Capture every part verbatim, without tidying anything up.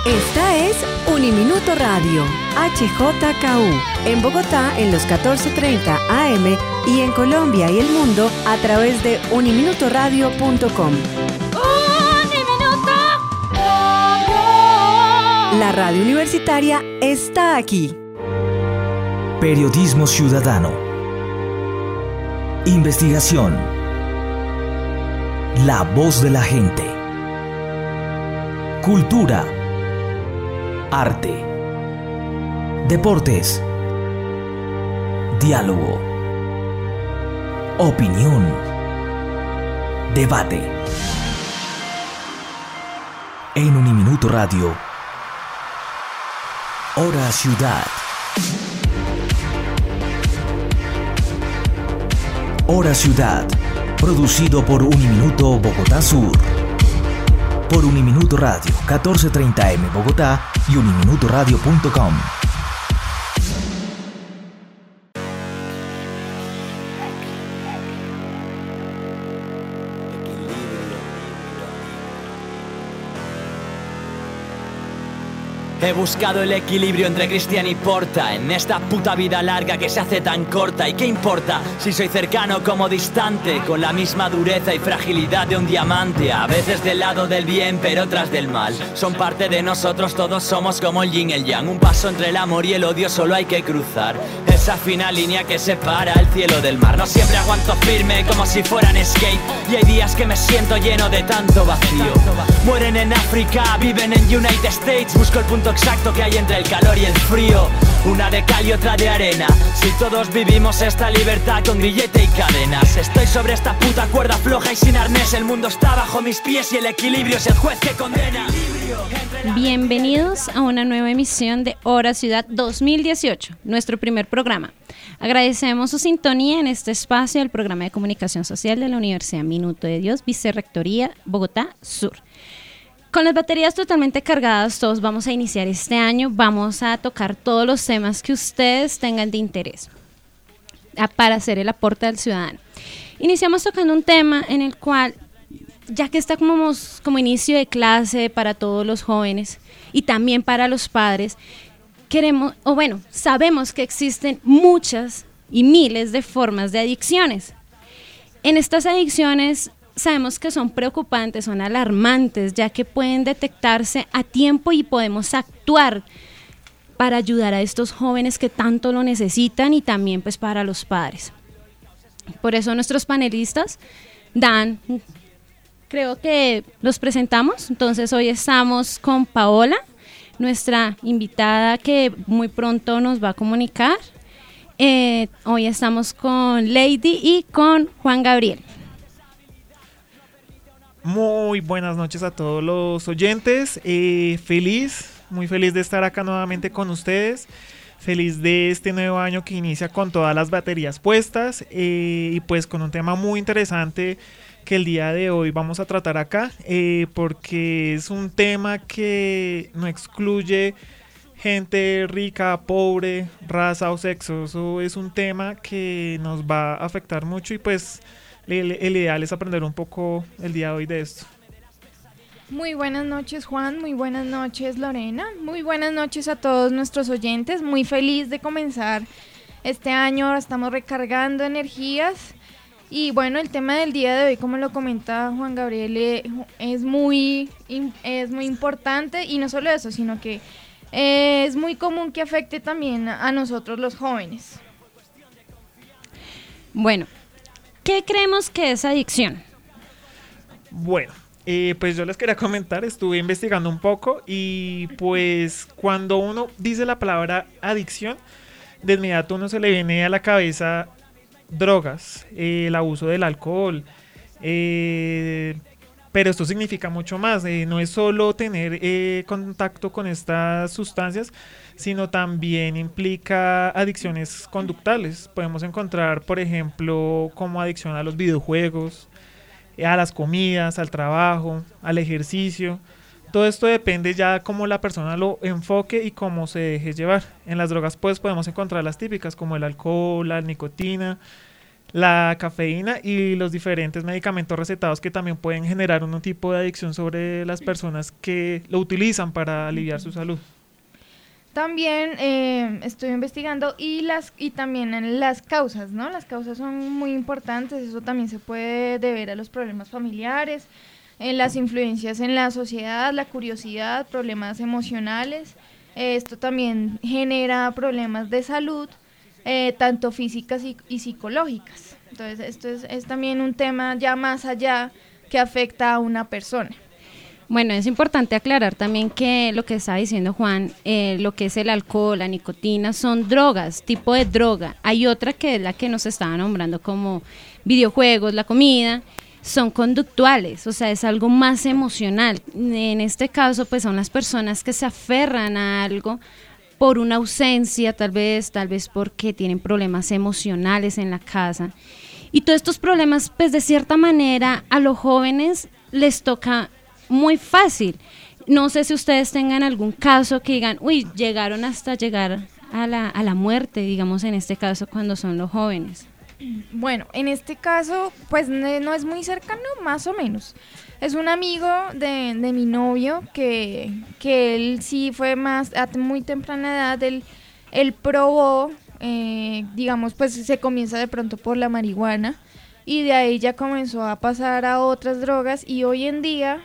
Esta es Uniminuto Radio, H J K U, en Bogotá en los catorce treinta A M y en Colombia y el mundo a través de uniminuto radio punto com. ¡Uniminuto! La radio universitaria está aquí. Periodismo ciudadano. Investigación. La voz de la gente. Cultura. Arte. Deportes. Diálogo. Opinión. Debate. En Uniminuto Radio. Hora Ciudad. Hora Ciudad. Producido por Uniminuto Bogotá Sur. Por Uniminuto Radio, catorce treinta A M Bogotá y uniminuto radio punto com. He buscado el equilibrio entre Cristian y Porta en esta puta vida larga que se hace tan corta. ¿Y qué importa si soy cercano como distante? Con la misma dureza y fragilidad de un diamante. A veces del lado del bien pero otras del mal. Son parte de nosotros, todos somos como el yin y el yang. Un paso entre el amor y el odio solo hay que cruzar esa fina línea que separa el cielo del mar. No siempre aguanto firme como si fueran skate. Y hay días que me siento lleno de tanto vacío. Mueren en África, viven en United States. Busco el punto exacto que hay entre el calor y el frío. Una de cal y otra de arena. Si todos vivimos esta libertad con grillete y cadenas. Estoy sobre esta puta cuerda floja y sin arnés. El mundo está bajo mis pies y el equilibrio es el juez que condena. Bienvenidos a una nueva emisión de Hora Ciudad dos mil dieciocho, nuestro primer programa. Agradecemos su sintonía en este espacio del programa de comunicación social de la Universidad Minuto de Dios, Vicerrectoría Bogotá Sur. Con las baterías totalmente cargadas, todos vamos a iniciar este año. Vamos a tocar todos los temas que ustedes tengan de interés para hacer el aporte al ciudadano. Iniciamos tocando un tema en el cual, ya que está como, como inicio de clase para todos los jóvenes y también para los padres, queremos, o bueno, sabemos que existen muchas y miles de formas de adicciones. En estas adicciones sabemos que son preocupantes, son alarmantes, ya que pueden detectarse a tiempo y podemos actuar para ayudar a estos jóvenes que tanto lo necesitan y también pues para los padres. Por eso nuestros panelistas dan, creo que los presentamos. Entonces hoy estamos con Paola, nuestra invitada que muy pronto nos va a comunicar. Eh, hoy estamos con Lady y con Juan Gabriel. Muy buenas noches a todos los oyentes, eh, feliz, muy feliz de estar acá nuevamente con ustedes, feliz de este nuevo año que inicia con todas las baterías puestas eh, y pues con un tema muy interesante que el día de hoy vamos a tratar acá, eh, porque es un tema que no excluye gente rica, pobre, raza o sexo. Eso es un tema que nos va a afectar mucho y pues El, el ideal es aprender un poco el día de hoy de esto. Muy buenas noches, Juan, muy buenas noches, Lorena, muy buenas noches a todos nuestros oyentes. Muy feliz de comenzar este año, estamos recargando energías y bueno, el tema del día de hoy, como lo comenta Juan Gabriel, es muy, es muy importante y no solo eso, sino que es muy común que afecte también a nosotros los jóvenes. Bueno, ¿qué creemos que es adicción? Bueno, eh, pues yo les quería comentar, estuve investigando un poco y pues cuando uno dice la palabra adicción, de inmediato uno se le viene a la cabeza drogas, eh, el abuso del alcohol, eh, pero esto significa mucho más, eh, no es solo tener eh, contacto con estas sustancias, sino también implica adicciones conductales. Podemos encontrar, por ejemplo, como adicción a los videojuegos, a las comidas, al trabajo, al ejercicio. Todo esto depende ya cómo la persona lo enfoque y cómo se deje llevar. En las drogas pues podemos encontrar las típicas como el alcohol, la nicotina, la cafeína y los diferentes medicamentos recetados que también pueden generar un tipo de adicción sobre las personas que lo utilizan para aliviar su salud. También eh, estoy investigando y las y también en las causas, ¿no? Las causas son muy importantes, eso también se puede deber a los problemas familiares, en las influencias en la sociedad, la curiosidad, problemas emocionales. Eh, esto también genera problemas de salud, eh, tanto físicas y, y psicológicas. Entonces, esto es, es también un tema ya más allá que afecta a una persona. Bueno, es importante aclarar también que lo que estaba diciendo Juan, eh, lo que es el alcohol, la nicotina, son drogas, tipo de droga. Hay otra que es la que nos estaba nombrando como videojuegos, la comida, son conductuales, o sea, es algo más emocional. En este caso, pues son las personas que se aferran a algo por una ausencia, tal vez, tal vez porque tienen problemas emocionales en la casa. Y todos estos problemas, pues de cierta manera, a los jóvenes les toca muy fácil. No sé si ustedes tengan algún caso que digan, uy, llegaron hasta llegar a la, a la muerte, digamos en este caso, cuando son los jóvenes. Bueno, en este caso, pues no es muy cercano, más o menos. Es un amigo de, de mi novio que, que él sí fue más, a muy temprana edad, él, él probó, eh, digamos, pues se comienza de pronto por la marihuana y de ahí ya comenzó a pasar a otras drogas y hoy en día...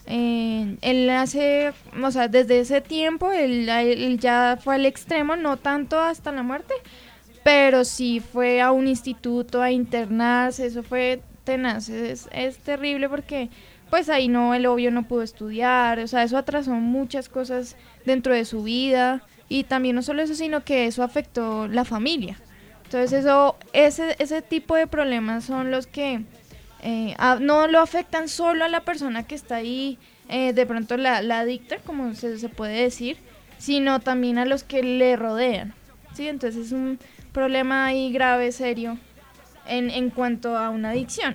Eh, él hace, o sea, desde ese tiempo él, él ya fue al extremo, no tanto hasta la muerte, pero sí fue a un instituto a internarse, eso fue tenaz, es, es terrible porque pues ahí no, el obvio no pudo estudiar, o sea, eso atrasó muchas cosas dentro de su vida y también no solo eso, sino que eso afectó la familia. Entonces eso, ese, ese tipo de problemas son los que Eh, a, no lo afectan solo a la persona que está ahí, eh, de pronto la, la adicta, como se, se puede decir, sino también a los que le rodean, ¿sí? Entonces es un problema ahí grave, serio, en, en cuanto a una adicción.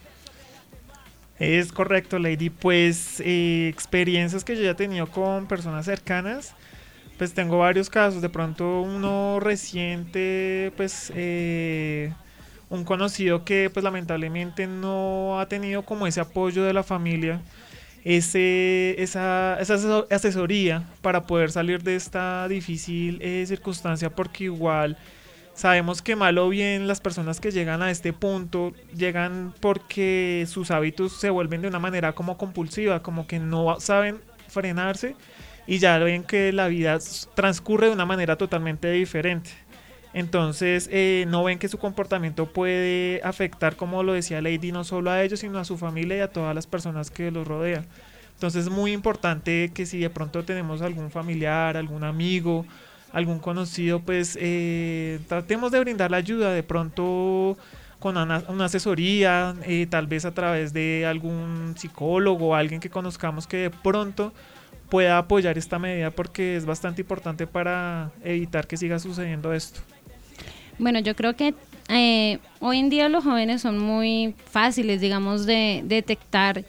Es correcto, Lady. Pues eh, experiencias que yo ya he tenido con personas cercanas, pues tengo varios casos. De pronto uno reciente, pues... Eh, un conocido que pues lamentablemente no ha tenido como ese apoyo de la familia, ese, esa, esa asesoría para poder salir de esta difícil eh, circunstancia, porque igual sabemos que mal o bien las personas que llegan a este punto llegan porque sus hábitos se vuelven de una manera como compulsiva, como que no saben frenarse y ya ven que la vida transcurre de una manera totalmente diferente. Entonces eh, no ven que su comportamiento puede afectar, como lo decía Lady, no solo a ellos, sino a su familia y a todas las personas que los rodean. Entonces es muy importante que si de pronto tenemos algún familiar, algún amigo, algún conocido, pues eh, tratemos de brindar la ayuda, de pronto con una, una asesoría, eh, tal vez a través de algún psicólogo o alguien que conozcamos que de pronto pueda apoyar esta medida, porque es bastante importante para evitar que siga sucediendo esto. Bueno, yo creo que eh, hoy en día los jóvenes son muy fáciles, digamos, de, de detectar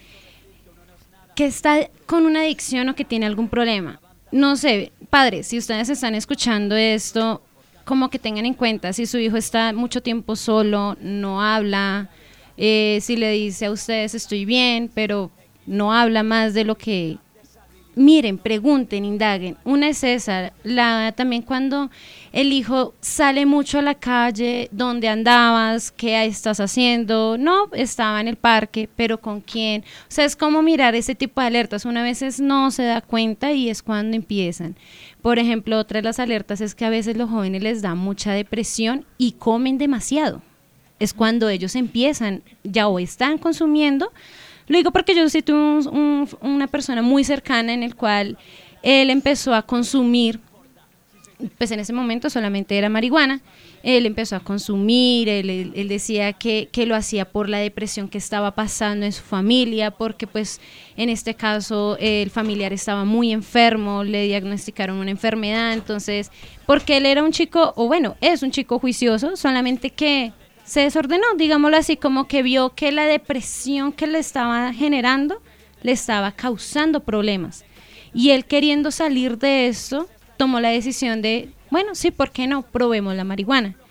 que está con una adicción o que tiene algún problema. No sé, padres, si ustedes están escuchando esto, como que tengan en cuenta si su hijo está mucho tiempo solo, no habla, eh, si le dice a ustedes estoy bien, pero no habla más de lo que... Miren, pregunten, indaguen. Una es esa, la, también cuando el hijo sale mucho a la calle, ¿dónde andabas? ¿Qué estás haciendo? No, estaba en el parque, pero ¿con quién? O sea, es como mirar ese tipo de alertas. Una vez no se da cuenta y es cuando empiezan. Por ejemplo, otra de las alertas es que a veces los jóvenes les da mucha depresión y comen demasiado. Es cuando ellos empiezan, ya o están consumiendo. Lo digo porque yo sí tuve un, un, una persona muy cercana en el cual él empezó a consumir, pues en ese momento solamente era marihuana, él empezó a consumir, él, él, él decía que, que lo hacía por la depresión que estaba pasando en su familia, porque pues en este caso el familiar estaba muy enfermo, le diagnosticaron una enfermedad, entonces, porque él era un chico, o bueno, es un chico juicioso, solamente que se desordenó, digámoslo así, como que vio que la depresión que le estaba generando le estaba causando problemas. Y él, queriendo salir de eso, tomó la decisión de, bueno, sí, ¿por qué no? Probemos la marihuana.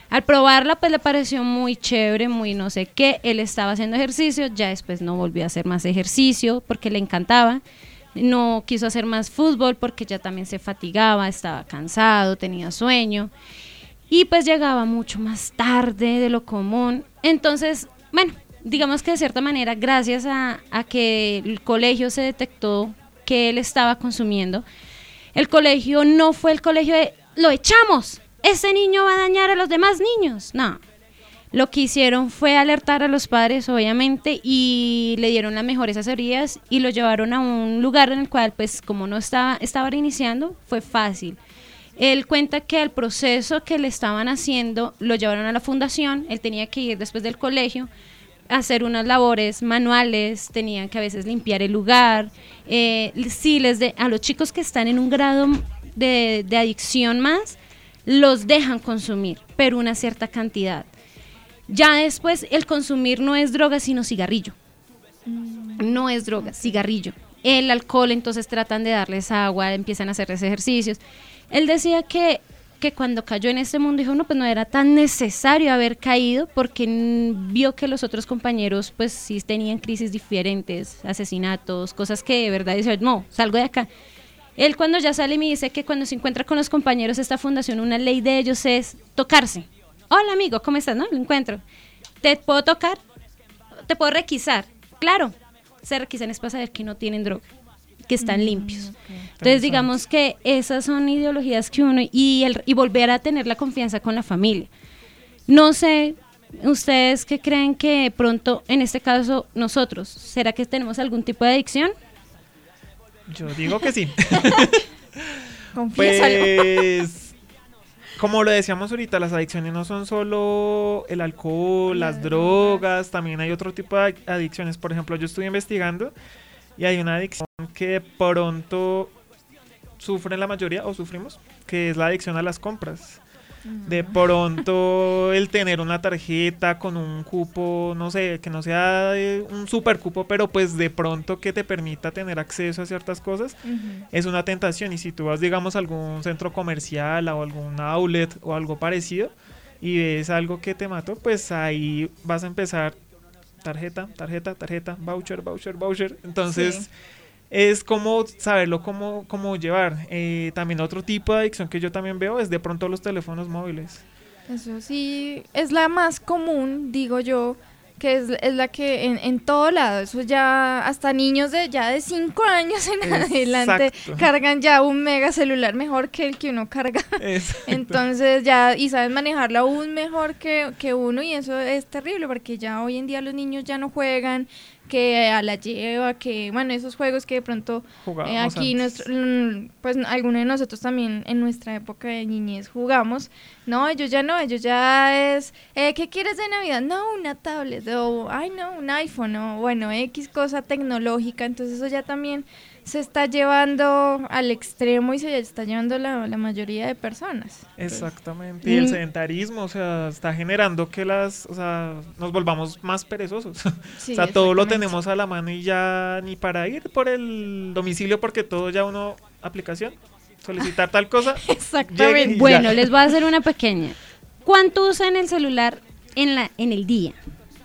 Al probarla, pues le pareció muy chévere, muy no sé qué. Él estaba haciendo ejercicio, ya después no volvió a hacer más ejercicio porque le encantaba. No quiso hacer más fútbol porque ya también se fatigaba, estaba cansado, tenía sueño. Y pues llegaba mucho más tarde de lo común. Entonces, bueno, digamos que de cierta manera, gracias a, a que el colegio se detectó que él estaba consumiendo, el colegio no fue el colegio de ¡lo echamos! Ese niño va a dañar a los demás niños. No, lo que hicieron fue alertar a los padres, obviamente, y le dieron las mejores asesorías y lo llevaron a un lugar en el cual, pues, como no estaba, estaba reiniciando, fue fácil. Él cuenta que el proceso que le estaban haciendo lo llevaron a la fundación, él tenía que ir después del colegio a hacer unas labores manuales, tenían que a veces limpiar el lugar, eh, sí, les de, a los chicos que están en un grado de, de adicción más, los dejan consumir, pero una cierta cantidad. Ya después el consumir no es droga, sino cigarrillo. No es droga, cigarrillo. El alcohol, entonces tratan de darles agua, empiezan a hacerles ejercicios. Él decía que, que cuando cayó en este mundo, dijo, no, pues no era tan necesario haber caído, porque n- vio que los otros compañeros, pues sí tenían crisis diferentes, asesinatos, cosas que de verdad dice, no, salgo de acá. Él cuando ya sale me dice que cuando se encuentra con los compañeros de esta fundación, una ley de ellos es tocarse. Hola amigo, ¿cómo estás? ¿No? Lo encuentro. ¿Te puedo tocar? ¿Te puedo requisar? Claro, se requisan es para saber que no tienen droga, que están mm, limpios. Okay. Entonces digamos que esas son ideologías que uno, y, el, y volver a tener la confianza con la familia. No sé, ustedes qué creen que pronto, en este caso nosotros, ¿será que tenemos algún tipo de adicción? Yo digo que sí. Confiésalo. Pues, como lo decíamos ahorita, las adicciones no son solo el alcohol, las drogas, también hay otro tipo de adicciones. Por ejemplo, yo estuve investigando y hay una adicción que de pronto sufren la mayoría, o sufrimos, que es la adicción a las compras. De pronto el tener una tarjeta con un cupo, no sé, que no sea un super cupo, pero pues de pronto que te permita tener acceso a ciertas cosas, uh-huh. es una tentación. Y si tú vas, digamos, a algún centro comercial o algún outlet o algo parecido y ves algo que te mató, pues ahí vas a empezar tarjeta, tarjeta, tarjeta, voucher, voucher, voucher. Entonces... Sí. Es como saberlo cómo, cómo llevar. Eh, también otro tipo de adicción que yo también veo es de pronto los teléfonos móviles. Eso sí, es la más común, digo yo, que es, es la que en, en todo lado, eso ya hasta niños de ya de cinco años en Exacto. adelante cargan ya un mega celular mejor que el que uno carga. Exacto. Entonces ya, y saben manejarlo aún mejor que, que uno, y eso es terrible porque ya hoy en día los niños ya no juegan, que a la lleva, que bueno, esos juegos que de pronto eh, aquí nuestro, pues algunos de nosotros también en nuestra época de niñez jugamos, no, ellos ya no, ellos ya es, eh, ¿qué quieres de Navidad? No, una tablet, o ay no, un iPhone, o bueno, X cosa tecnológica. Entonces eso ya también se está llevando al extremo y se está llevando la, la mayoría de personas. Exactamente, y el sedentarismo, o sea, está generando que las, o sea, nos volvamos más perezosos. Sí, o sea, todo lo tenemos a la mano y ya ni para ir por el domicilio, porque todo ya uno, aplicación, solicitar tal cosa. Exactamente. Bueno, ya. Les voy a hacer una pequeña. ¿Cuánto usan el celular en la en el día?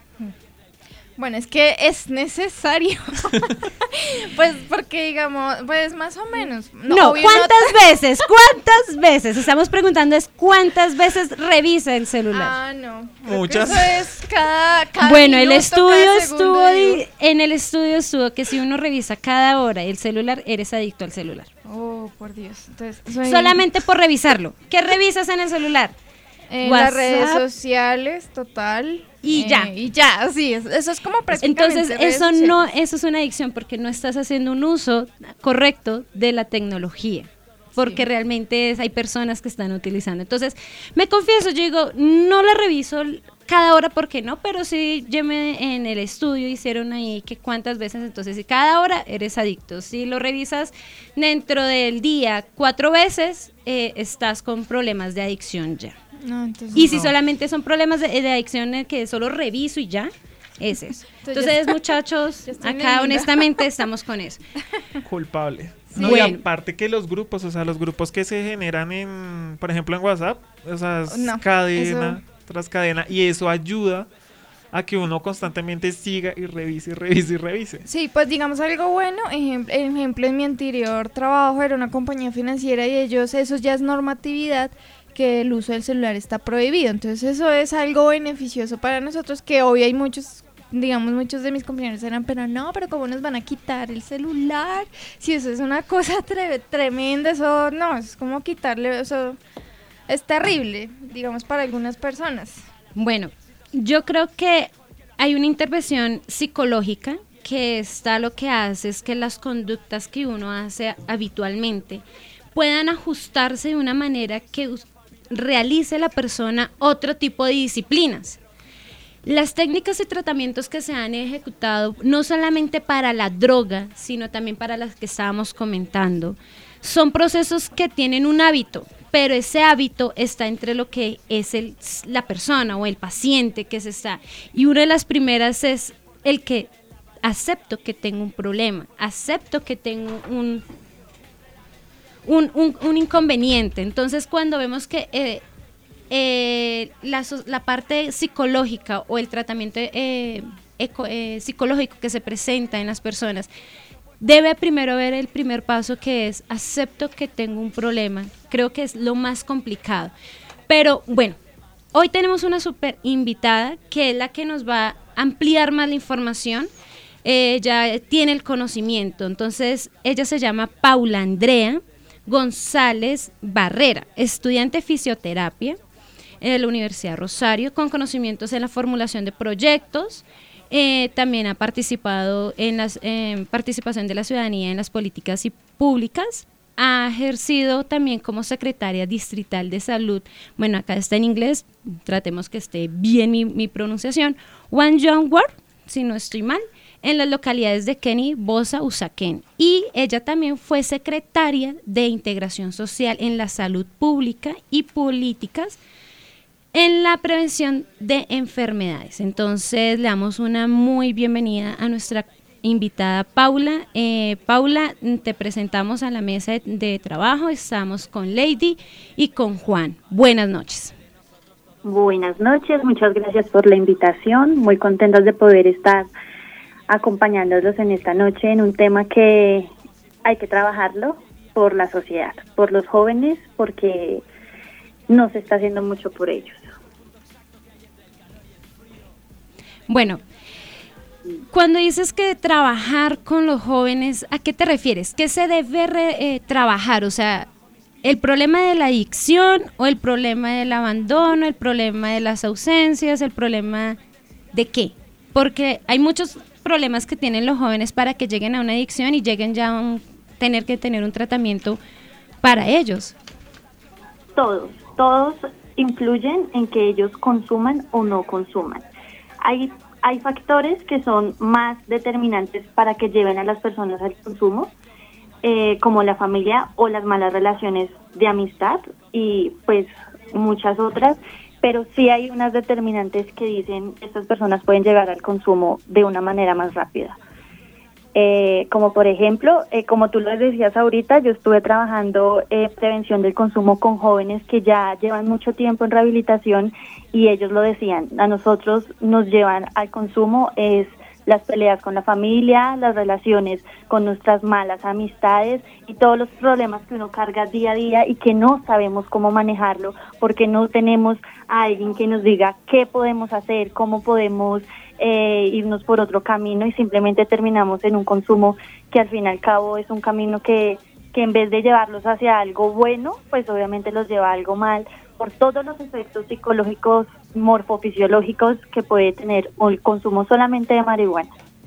Bueno, es que es necesario. Pues porque digamos, pues más o menos. No, no ¿cuántas no veces? ¿Cuántas veces? Estamos preguntando es ¿cuántas veces revisa el celular? Ah, no. Muchas. Eso es cada, cada Bueno, minuto, el estudio estuvo digo. en el estudio estuvo que si uno revisa cada hora el celular, eres adicto al celular. Oh, por Dios. Entonces, soy... solamente por revisarlo. ¿Qué revisas en el celular? Eh, las redes sociales, total. Y eh, ya. Y ya, sí, eso es como prácticamente. Entonces, eso sociales. no, eso es una adicción porque no estás haciendo un uso correcto de la tecnología. Porque sí. realmente es, hay personas que están utilizando. Entonces, me confieso, yo digo, no la reviso cada hora, ¿por qué no? Pero sí, yo me, en el estudio hicieron ahí que cuántas veces, entonces, si cada hora eres adicto. Si lo revisas dentro del día cuatro veces, eh, estás con problemas de adicción ya. No, entonces y no. si solamente son problemas de, de adicción que solo reviso y ya, es eso. Entonces, muchachos, acá honestamente estamos con eso. Culpable. Sí. No, Bueno. y aparte que los grupos, o sea, los grupos que se generan en, por ejemplo, en WhatsApp, o sea, es No, cadena, tras cadena, y eso ayuda a que uno constantemente siga y revise y revise y revise. Sí, pues digamos algo bueno, ejemplo, ejemplo en mi anterior trabajo era una compañía financiera y ellos, eso ya es normatividad, que el uso del celular está prohibido, entonces eso es algo beneficioso para nosotros, que hoy hay muchos, digamos muchos de mis compañeros eran, pero no, pero ¿cómo nos van a quitar el celular? Si eso es una cosa tre- tremenda, eso no, es como quitarle, eso es terrible, digamos para algunas personas. Bueno, yo creo que hay una intervención psicológica que está lo que hace es que las conductas que uno hace habitualmente puedan ajustarse de una manera que realice la persona otro tipo de disciplinas. Las técnicas y tratamientos que se han ejecutado, no solamente para la droga, sino también para las que estábamos comentando, son procesos que tienen un hábito, pero ese hábito está entre lo que es el, la persona o el paciente que se está. Y una de las primeras es el que acepto que tengo un problema, acepto que tengo un, un, un, un inconveniente. Entonces, cuando vemos que eh, eh, la, la parte psicológica o el tratamiento eh, eco, eh, psicológico que se presenta en las personas, debe primero ver el primer paso, que es acepto que tengo un problema. Creo que es lo más complicado. Pero bueno, hoy tenemos una súper invitada que es la que nos va a ampliar más la información. Ella tiene el conocimiento. Entonces, ella se llama Paula Andrea González Barrera, estudiante de fisioterapia en la Universidad Rosario, con conocimientos en la formulación de proyectos. Eh, también ha participado en la eh, participación de la ciudadanía en las políticas y públicas. Ha ejercido también como secretaria distrital de salud. Bueno, acá está en inglés, tratemos que esté bien mi, mi pronunciación. One Young Word, si no estoy mal, en las localidades de Keni, Bosa, Usaquén. Y ella también fue secretaria de integración social en la salud pública y políticas en la prevención de enfermedades. Entonces le damos una muy bienvenida a nuestra invitada Paula. Eh, Paula, te presentamos a la mesa de, de trabajo. Estamos con Lady y con Juan. Buenas noches. Buenas noches, muchas gracias por la invitación. Muy contentas de poder estar acompañándolos en esta noche en un tema que hay que trabajarlo por la sociedad, por los jóvenes, porque no se está haciendo mucho por ellos. Bueno, cuando dices que trabajar con los jóvenes, ¿a qué te refieres? ¿Qué se debe re, eh, trabajar? O sea, ¿el problema de la adicción o el problema del abandono, el problema de las ausencias, el problema de qué? Porque hay muchos problemas que tienen los jóvenes para que lleguen a una adicción y lleguen ya a un, tener que tener un tratamiento para ellos. Todos, todos influyen en que ellos consuman o no consuman. Hay, hay factores que son más determinantes para que lleven a las personas al consumo, eh, como la familia o las malas relaciones de amistad y pues muchas otras, pero sí hay unas determinantes que dicen que estas personas pueden llegar al consumo de una manera más rápida. Eh, como por ejemplo, eh, como tú lo decías ahorita, yo estuve trabajando eh, prevención del consumo con jóvenes que ya llevan mucho tiempo en rehabilitación y ellos lo decían, a nosotros nos llevan al consumo es las peleas con la familia, las relaciones con nuestras malas amistades y todos los problemas que uno carga día a día y que no sabemos cómo manejarlo porque no tenemos a alguien que nos diga qué podemos hacer, cómo podemos eh, irnos por otro camino y simplemente terminamos en un consumo que al fin y al cabo es un camino que, que en vez de llevarlos hacia algo bueno, pues obviamente los lleva a algo mal por todos los efectos psicológicos, morfofisiológicos que puede tener el consumo solamente de marihuana.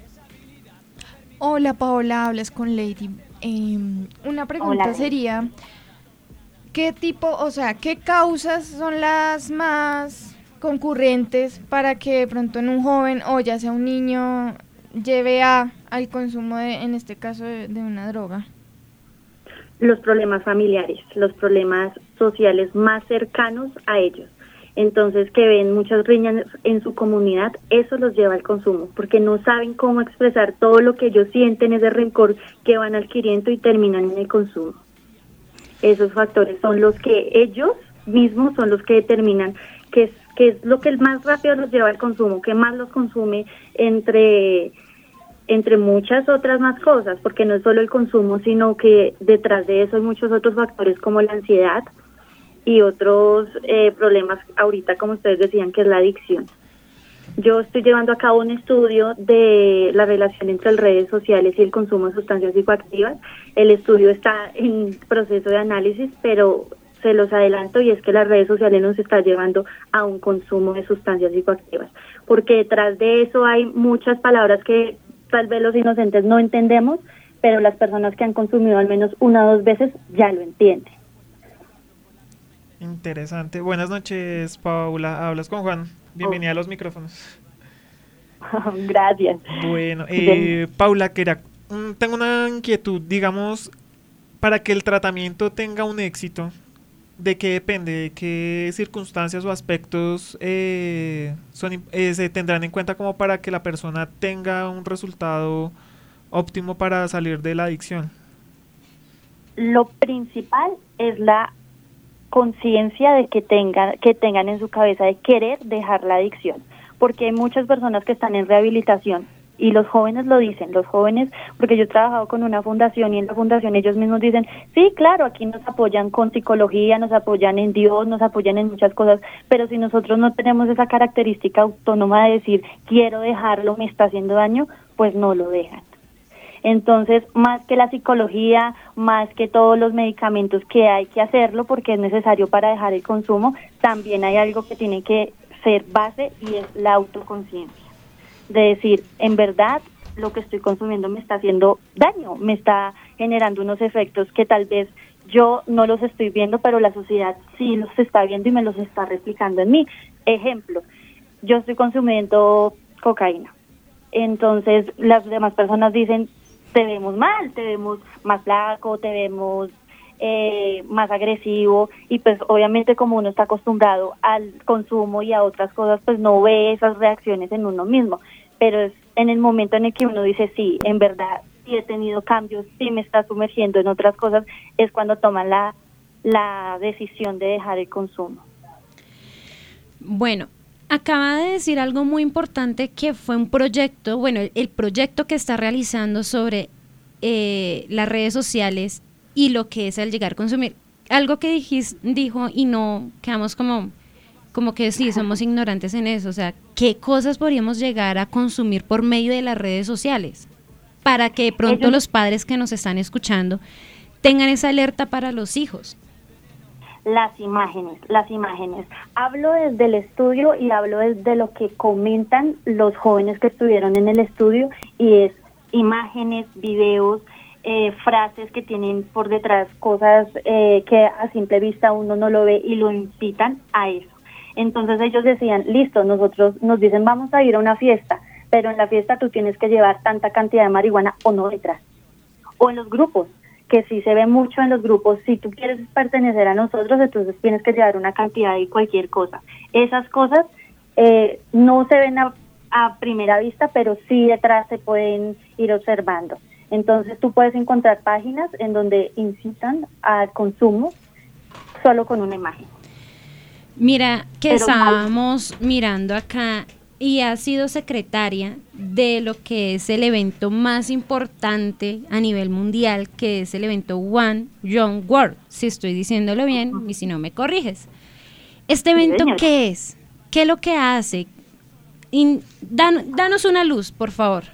Hola Paola, hablas con Lady. Eh, una pregunta Hola. sería, ¿qué tipo, o sea, qué causas son las más concurrentes para que de pronto en un joven o ya sea un niño lleve a al consumo de, en este caso, de, de una droga? Los problemas familiares, los problemas sociales más cercanos a ellos. Entonces, que ven muchas riñas en su comunidad, eso los lleva al consumo, porque no saben cómo expresar todo lo que ellos sienten, ese rencor que van adquiriendo y terminan en el consumo. Esos factores son los que ellos mismos son los que determinan qué es, qué es lo que más rápido los lleva al consumo, qué más los consume entre, entre muchas otras más cosas, porque no es solo el consumo, sino que detrás de eso hay muchos otros factores como la ansiedad y otros eh, problemas ahorita, como ustedes decían, que es la adicción. Yo estoy llevando a cabo un estudio de la relación entre las redes sociales y el consumo de sustancias psicoactivas. El estudio está en proceso de análisis, pero se los adelanto, y es que las redes sociales nos están llevando a un consumo de sustancias psicoactivas, porque detrás de eso hay muchas palabras que tal vez los inocentes no entendemos, pero las personas que han consumido al menos una o dos veces ya lo entienden. Interesante. Buenas noches, Paula. Hablas con Juan. Bienvenida oh. a los micrófonos. Gracias. Bueno, eh, Paula, que era, tengo una inquietud, digamos, para que el tratamiento tenga un éxito, ¿de qué depende? ¿De qué circunstancias o aspectos eh, son, eh, se tendrán en cuenta como para que la persona tenga un resultado óptimo para salir de la adicción? Lo principal es la conciencia de que tengan, que tengan en su cabeza de querer dejar la adicción, porque hay muchas personas que están en rehabilitación y los jóvenes lo dicen, los jóvenes, porque yo he trabajado con una fundación y en la fundación ellos mismos dicen, sí, claro, aquí nos apoyan con psicología, nos apoyan en Dios, nos apoyan en muchas cosas, pero si nosotros no tenemos esa característica autónoma de decir, quiero dejarlo, me está haciendo daño, pues no lo dejan. Entonces, más que la psicología, más que todos los medicamentos que hay que hacerlo porque es necesario para dejar el consumo, también hay algo que tiene que ser base y es la autoconciencia. De decir, en verdad, lo que estoy consumiendo me está haciendo daño, me está generando unos efectos que tal vez yo no los estoy viendo, pero la sociedad sí los está viendo y me los está replicando en mí. Ejemplo, yo estoy consumiendo cocaína. Entonces, las demás personas dicen, te vemos mal, te vemos más flaco, te vemos eh, más agresivo, y pues obviamente como uno está acostumbrado al consumo y a otras cosas, pues no ve esas reacciones en uno mismo, pero es en el momento en el que uno dice, sí, en verdad, sí he tenido cambios, sí me está sumergiendo en otras cosas, es cuando toman la, la decisión de dejar el consumo. Bueno, acaba de decir algo muy importante, que fue un proyecto, bueno, el, el proyecto que está realizando sobre eh, las redes sociales y lo que es al llegar a consumir. Algo que dijis, dijo y no quedamos como, como que sí, somos ignorantes en eso. O sea, ¿qué cosas podríamos llegar a consumir por medio de las redes sociales? Para que de pronto los padres que nos están escuchando tengan esa alerta para los hijos. Las imágenes, las imágenes. Hablo desde el estudio y hablo desde lo que comentan los jóvenes que estuvieron en el estudio, y es imágenes, videos, eh, frases que tienen por detrás cosas eh, que a simple vista uno no lo ve y lo incitan a eso. Entonces ellos decían, listo, nosotros nos dicen vamos a ir a una fiesta, pero en la fiesta tú tienes que llevar tanta cantidad de marihuana o no entras. O en los grupos, que sí se ve mucho en los grupos, si tú quieres pertenecer a nosotros, entonces tienes que llevar una cantidad de cualquier cosa. Esas cosas eh, no se ven a, a primera vista, pero sí detrás se pueden ir observando. Entonces tú puedes encontrar páginas en donde incitan al consumo solo con una imagen. Mira, que pero estábamos mal. mirando acá, y ha sido secretaria de lo que es el evento más importante a nivel mundial, que es el evento One Young World, si estoy diciéndolo bien, uh-huh. y si no me corriges. ¿Este evento sí, qué es? ¿Qué es lo que hace? In, dan, danos una luz, por favor.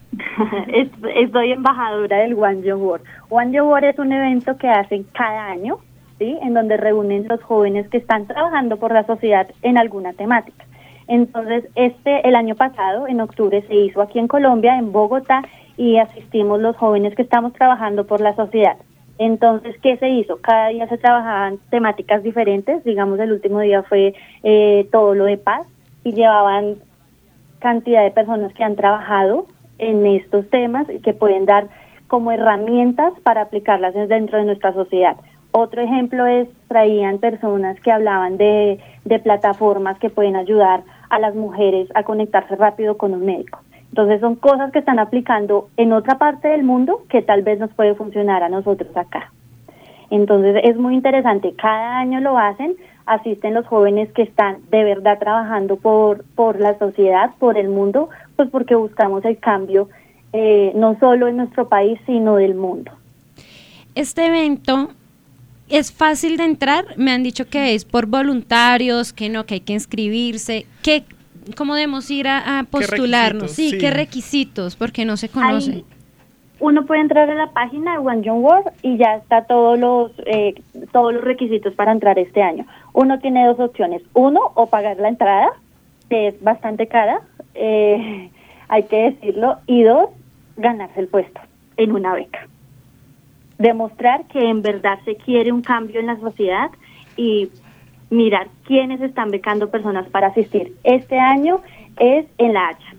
Soy embajadora del One Young World. One Young World es un evento que hacen cada año, ¿sí? En donde reúnen los jóvenes que están trabajando por la sociedad en alguna temática. Entonces, este el año pasado, en octubre, se hizo aquí en Colombia, en Bogotá, y asistimos los jóvenes que estamos trabajando por la sociedad. Entonces, ¿qué se hizo? Cada día se trabajaban temáticas diferentes. Digamos, el último día fue eh, todo lo de paz, y llevaban cantidad de personas que han trabajado en estos temas y que pueden dar como herramientas para aplicarlas dentro de nuestra sociedad. Otro ejemplo es, traían personas que hablaban de, de plataformas que pueden ayudar a las mujeres a conectarse rápido con un médico. Entonces son cosas que están aplicando en otra parte del mundo que tal vez nos puede funcionar a nosotros acá. Entonces es muy interesante, cada año lo hacen asisten los jóvenes que están de verdad trabajando por, por la sociedad, por el mundo, pues porque buscamos el cambio eh, no solo en nuestro país, sino del mundo. Este evento es fácil de entrar, me han dicho que es por voluntarios, que no, que hay que inscribirse, que ¿cómo debemos ir a, a postularnos? Sí, sí, qué requisitos, porque no se conoce. Hay, uno puede entrar a la página de One Young World y ya está todos los eh, todos los requisitos para entrar este año. Uno tiene dos opciones: uno, o pagar la entrada, que es bastante cara, eh, hay que decirlo, y dos, ganarse el puesto en una beca. Demostrar que en verdad se quiere un cambio en la sociedad y mirar quiénes están becando personas para asistir. Este año es en La Haya.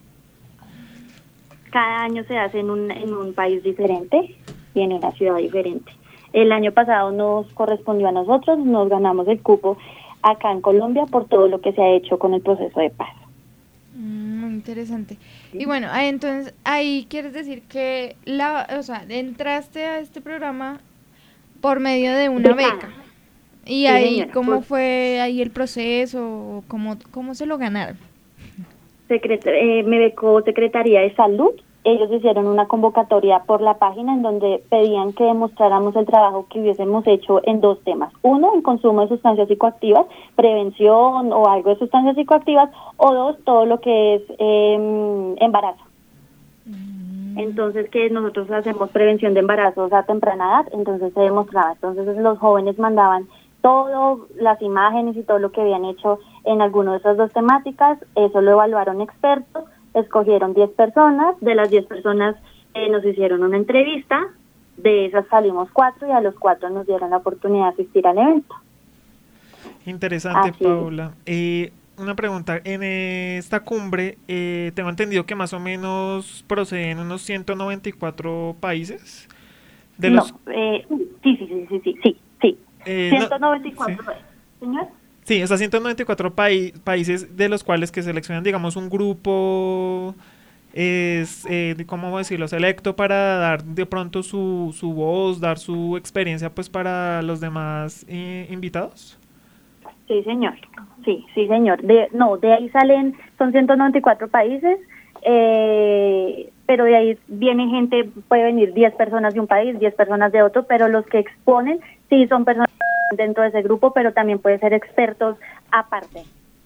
Cada año se hace en un, en un país diferente y en una ciudad diferente. El año pasado nos correspondió a nosotros, nos ganamos el cupo acá en Colombia por todo lo que se ha hecho con el proceso de paz. Mm, muy interesante. Y bueno, entonces ahí quieres decir que la, o sea, entraste a este programa por medio de una beca. Y sí, ahí, señora, ¿cómo pues, fue ahí el proceso? ¿Cómo, cómo se lo ganaron? Secret- eh, me becó Secretaría de Salud. Ellos hicieron una convocatoria por la página en donde pedían que demostráramos el trabajo que hubiésemos hecho en dos temas. Uno, el consumo de sustancias psicoactivas, prevención o algo de sustancias psicoactivas, o dos, todo lo que es eh, embarazo. Mm. Entonces, que nosotros hacemos prevención de embarazos a temprana edad, entonces se demostraba. Entonces los jóvenes mandaban todas las imágenes y todo lo que habían hecho en alguna de esas dos temáticas. Eso lo evaluaron expertos, escogieron diez personas, de las diez personas eh, nos hicieron una entrevista, de esas salimos cuatro y a los cuatro nos dieron la oportunidad de asistir al evento. Interesante, así Paula. Eh, una pregunta, en esta cumbre eh, tengo entendido que más o menos proceden unos ciento noventa y cuatro países. De los... No, eh, sí, sí, sí, sí, sí, sí, sí. Eh, ciento noventa y cuatro, no, sí. Señor. Sí, estos ciento noventa y cuatro pa- países de los cuales que seleccionan, digamos, un grupo, es, eh, ¿cómo decirlo?, selecto para dar de pronto su, su voz, dar su experiencia, pues, para los demás eh, invitados. Sí, señor. Sí, sí, señor. De, no, de ahí salen, son ciento noventa y cuatro países, eh, pero de ahí viene gente, puede venir diez personas de un país, diez personas de otro, pero los que exponen sí son personas dentro de ese grupo, pero también puede ser expertos aparte.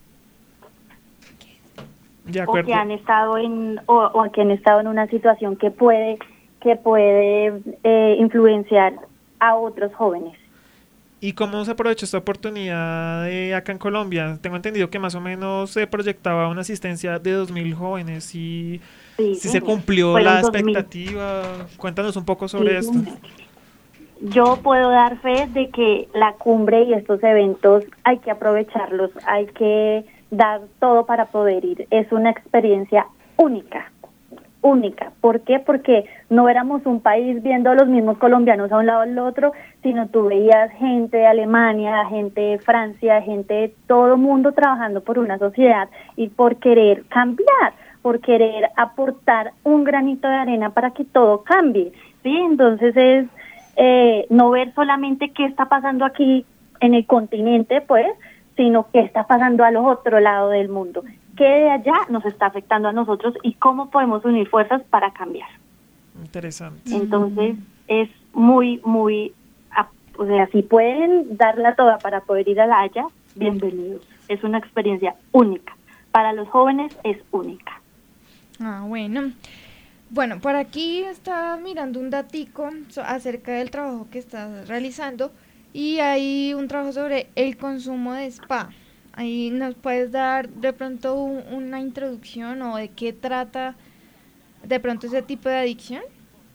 De acuerdo. O que han estado en o, o que han estado en una situación que puede que puede eh, influenciar a otros jóvenes. ¿Y cómo se aprovechó esta oportunidad de acá en Colombia? Tengo entendido que más o menos se proyectaba una asistencia de dos mil jóvenes y sí, si sí, se cumplió fueron la dos mil. expectativa. Cuéntanos un poco sobre Sí, esto. señor. Yo puedo dar fe de que la cumbre y estos eventos hay que aprovecharlos, hay que dar todo para poder ir. Es una experiencia única, única. ¿Por qué? Porque no éramos un país viendo a los mismos colombianos a un lado del otro, sino tú veías gente de Alemania, gente de Francia, gente de todo mundo trabajando por una sociedad y por querer cambiar, por querer aportar un granito de arena para que todo cambie, ¿sí? Entonces es eh, no ver solamente qué está pasando aquí en el continente, pues, sino qué está pasando al otro lado del mundo, qué de allá nos está afectando a nosotros y cómo podemos unir fuerzas para cambiar. Interesante. Entonces es muy, muy, o sea, si pueden darla toda para poder ir a La Haya, bienvenidos. Es una experiencia única. Para los jóvenes es única. Ah, bueno. Bueno, por aquí estaba mirando un datico so- acerca del trabajo que estás realizando y hay un trabajo sobre el consumo de spa. Ahí nos puedes dar de pronto un, una introducción o de qué trata de pronto ese tipo de adicción.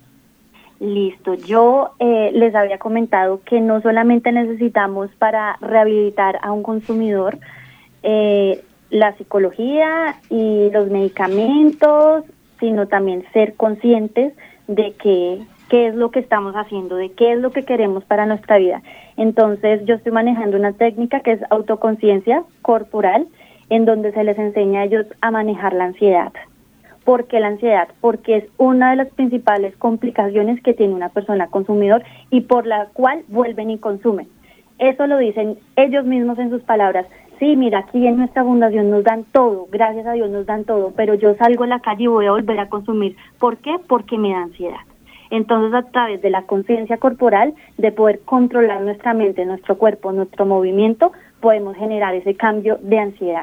Listo, yo eh, les había comentado que no solamente necesitamos para rehabilitar a un consumidor eh, la psicología y los medicamentos, sino también ser conscientes de que qué es lo que estamos haciendo, de qué es lo que queremos para nuestra vida. Entonces yo estoy manejando una técnica que es autoconciencia corporal, en donde se les enseña a ellos a manejar la ansiedad. ¿Por qué la ansiedad? Porque es una de las principales complicaciones que tiene una persona consumidor y por la cual vuelven y consumen. Eso lo dicen ellos mismos en sus palabras. Sí, mira, aquí en nuestra fundación nos dan todo, gracias a Dios nos dan todo, pero yo salgo a la calle y voy a volver a consumir. ¿Por qué? Porque me da ansiedad. Entonces, a través de la conciencia corporal, de poder controlar nuestra mente, nuestro cuerpo, nuestro movimiento, podemos generar ese cambio de ansiedad.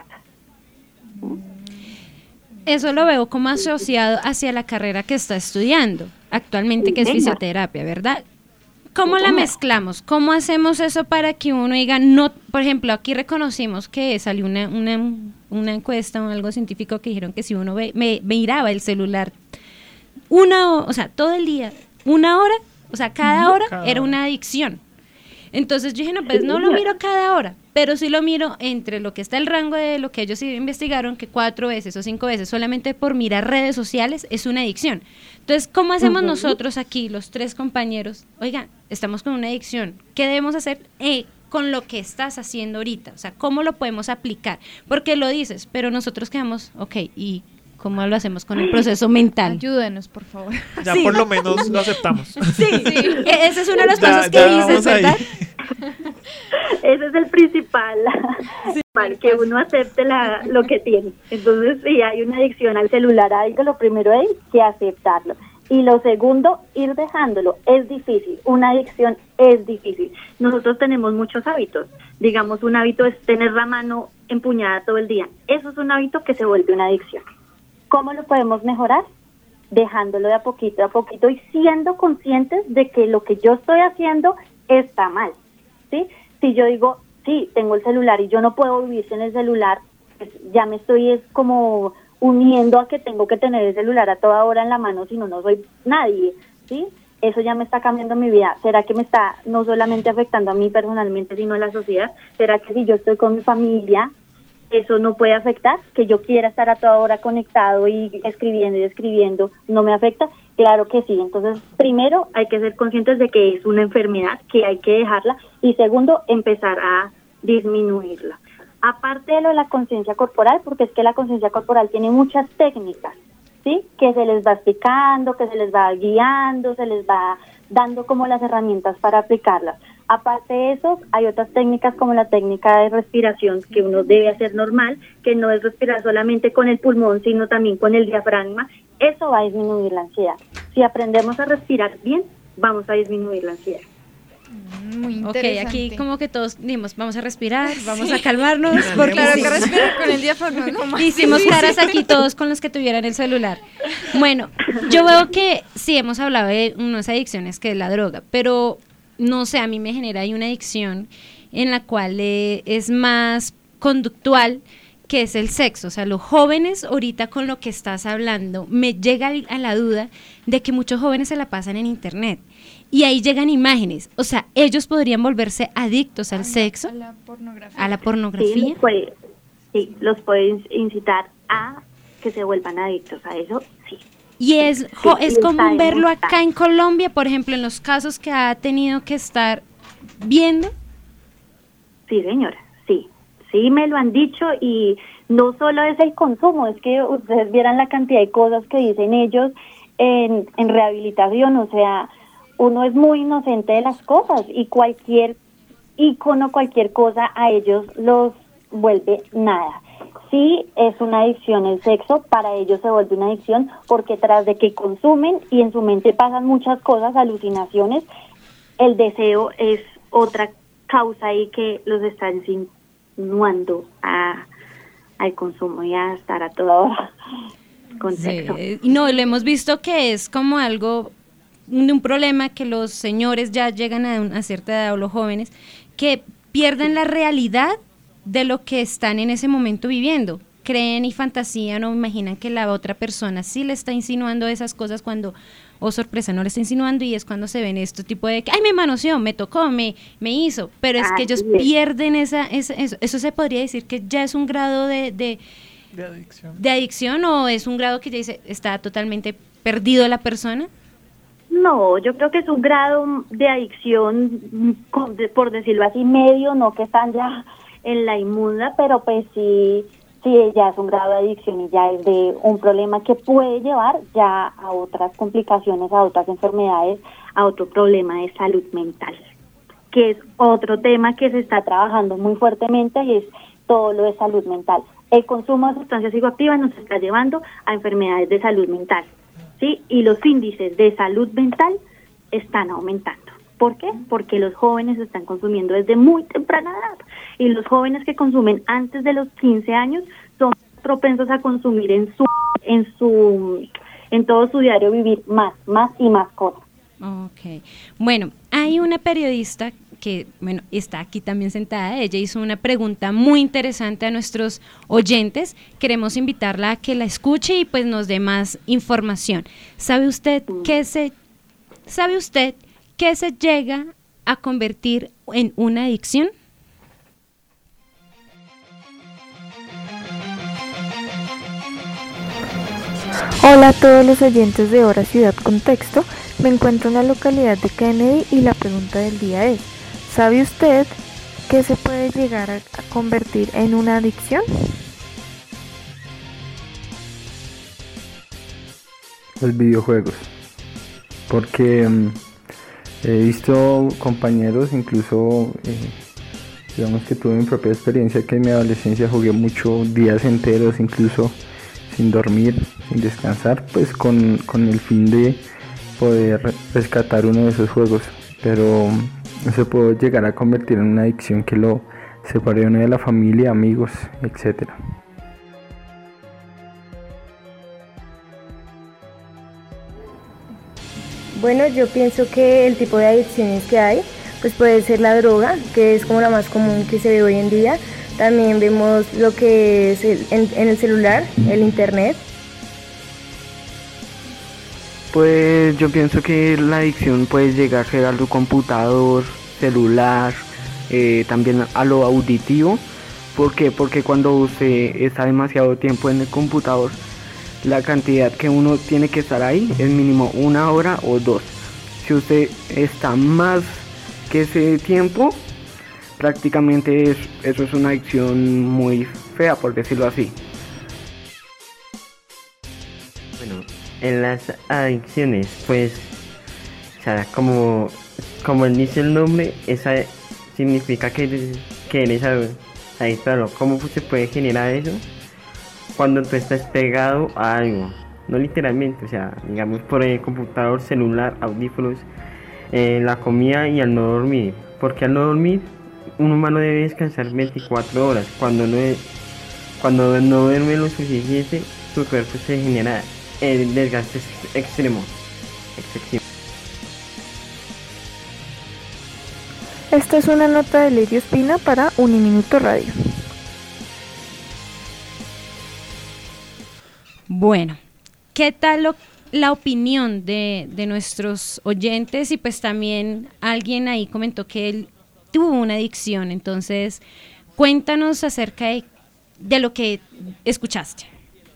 Eso lo veo como asociado hacia la carrera que está estudiando actualmente, que es fisioterapia, ¿verdad? ¿Cómo la mezclamos? ¿Cómo hacemos eso para que uno diga, no, por ejemplo, aquí reconocimos que salió una, una, una encuesta o algo científico que dijeron que si uno ve, me, miraba el celular una, o sea, todo el día, una hora, o sea, cada hora cada era hora. una adicción. Entonces yo dije, no, pues no lo miro cada hora, pero sí lo miro entre lo que está el rango de lo que ellos investigaron, que cuatro veces o cinco veces solamente por mirar redes sociales es una adicción. Entonces, ¿cómo hacemos uh-huh. nosotros aquí, los tres compañeros? Oigan, estamos con una adicción, ¿qué debemos hacer eh, con lo que estás haciendo ahorita? O sea, ¿cómo lo podemos aplicar? Porque lo dices, pero nosotros quedamos, ok, ¿y cómo lo hacemos con el proceso mental? Ayúdenos, por favor. Ya Sí. por lo menos lo aceptamos. Sí, sí. Ese es uno de los Ya- pasos que ya dices, vamos ahí. ¿verdad? Ese es el principal, para que uno acepte la, lo que tiene. Entonces, si hay una adicción al celular, algo, lo primero es que aceptarlo. Y lo segundo, ir dejándolo. Es difícil, una adicción es difícil. Nosotros tenemos muchos hábitos. Digamos, un hábito es tener la mano empuñada todo el día. Eso es un hábito que se vuelve una adicción. ¿Cómo lo podemos mejorar? Dejándolo de a poquito a poquito y siendo conscientes de que lo que yo estoy haciendo está mal, ¿sí? Si yo digo, sí, tengo el celular y yo no puedo vivir sin el celular, pues ya me estoy es como uniendo a que tengo que tener el celular a toda hora en la mano, si no, no soy nadie, ¿sí? Eso ya me está cambiando mi vida. ¿Será que me está no solamente afectando a mí personalmente, sino a la sociedad? ¿Será que si yo estoy con mi familia, eso no puede afectar? Que yo quiera estar a toda hora conectado y escribiendo y escribiendo, ¿no me afecta? Claro que sí. Entonces, primero hay que ser conscientes de que es una enfermedad, que hay que dejarla, y segundo, empezar a disminuirla. Aparte de lo de la conciencia corporal, porque es que la conciencia corporal tiene muchas técnicas, ¿sí? Que se les va explicando, que se les va guiando, se les va dando como las herramientas para aplicarlas. Aparte de eso, hay otras técnicas como la técnica de respiración que uno debe hacer normal, que no es respirar solamente con el pulmón, sino también con el diafragma. Eso va a disminuir la ansiedad. Si aprendemos a respirar bien, vamos a disminuir la ansiedad. Muy Ok, interesante. aquí como que todos dimos, vamos a respirar, vamos a calmarnos, porque Claro sí. que respirar con el diafragma. No más. Hicimos caras aquí todos con los que tuvieran el celular. Bueno, yo veo que sí hemos hablado de unas adicciones que es la droga, pero no sé, a mí me genera ahí una adicción en la cual eh, es más conductual, que es el sexo. O sea, los jóvenes, ahorita con lo que estás hablando, me llega a la duda de que muchos jóvenes se la pasan en internet y ahí llegan imágenes. O sea, ellos podrían volverse adictos al A la- sexo, A la pornografía. a la Sí, pornografía. los puede, sí, los puede incitar a que se vuelvan adictos a eso, sí. Y es, jo- Sí, es y está común verlo demostrado. acá en Colombia, por ejemplo, en los casos que ha tenido que estar viendo. Sí, señora, sí. Sí, me lo han dicho, y no solo es el consumo, es que ustedes vieran la cantidad de cosas que dicen ellos en, en rehabilitación. O sea, uno es muy inocente de las cosas y cualquier ícono, cualquier cosa a ellos los vuelve nada. Sí, es una adicción el sexo, para ellos se vuelve una adicción porque tras de que consumen y en su mente pasan muchas cosas, alucinaciones, el deseo es otra causa ahí que los está insinuando a, al consumo y a estar a toda hora con Sí, sexo. eh, y no, lo hemos visto que es como algo de un problema que los señores ya llegan a, un- a cierta edad, o los jóvenes, que pierden la realidad de lo que están en ese momento viviendo. Creen y fantasían o imaginan que la otra persona sí le está insinuando esas cosas cuando, oh sorpresa, no le está insinuando, y es cuando se ven este tipo de que, ay, me manoseó, me tocó, me, me hizo, pero es que ellos Así es. pierden esa, esa eso, eso se podría decir que ya es un grado de, de, De adicción. de adicción, o es un grado que ya dice, está totalmente perdido la persona. No, yo creo que es un grado de adicción, mm, con- de- por decirlo así, medio, no que están ya en la inmunda, pero pues sí, sí, ya es un grado de adicción y ya es de un problema que puede llevar ya a otras complicaciones, a otras enfermedades, a otro problema de salud mental, que es otro tema que se está trabajando muy fuertemente y es todo lo de salud mental. El consumo de sustancias psicoactivas nos está llevando a enfermedades de salud mental, ¿sí? Y los índices de salud mental están aumentando. ¿Por qué? Porque los jóvenes están consumiendo desde muy temprana edad y los jóvenes que consumen antes de los quince años son propensos a consumir en su en su en todo su diario vivir más, más y más cosas. Ok. Bueno, hay una periodista que, bueno, está aquí también sentada. Ella hizo una pregunta muy interesante a nuestros oyentes. Queremos invitarla a que la escuche y pues nos dé más información. ¿Sabe usted qué se sabe usted qué se llega a convertir en una adicción? Hola a todos los oyentes de Hora Ciudad Contexto. Me encuentro en la localidad de Kennedy y la pregunta del día es: ¿sabe usted qué se puede llegar a, a convertir en una adicción? Los videojuegos, porque um, he visto compañeros, incluso eh, digamos que tuve mi propia experiencia, que en mi adolescencia jugué mucho, días enteros, incluso sin dormir, sin descansar, pues con, con el fin de poder rescatar uno de esos juegos, pero se puede llegar a convertir en una adicción que lo separe de uno de la familia, amigos, etcétera. Bueno, yo pienso que el tipo de adicciones que hay, pues puede ser la droga, que es como la más común que se ve hoy en día. También vemos lo que es el, en, en el celular, el internet. Pues yo pienso que la adicción puede llegar a ser a tu computador, celular, eh, también a lo auditivo. ¿Por qué? Porque cuando usted está demasiado tiempo en el computador, la cantidad que uno tiene que estar ahí es mínimo una hora o dos. Si usted está más que ese tiempo, prácticamente es, eso es una adicción muy fea, por decirlo así. Bueno, en las adicciones, pues, o sea, como, como dice el nombre, esa significa que eres, que eres adicto. ¿Cómo se puede generar eso? Cuando tú estás pegado a algo, no literalmente, o sea, digamos por el computador, celular, audífonos, eh, la comida y al no dormir. Porque al no dormir, un humano debe descansar veinticuatro horas. Cuando no, cuando no duerme lo suficiente, su cuerpo se genera el desgaste extremo, excesivo. Esta es una nota de Lady Espina para Uniminuto Radio. Bueno, ¿qué tal lo, la opinión de, de nuestros oyentes? Y pues también alguien ahí comentó que él tuvo una adicción, entonces cuéntanos acerca de, de lo que escuchaste.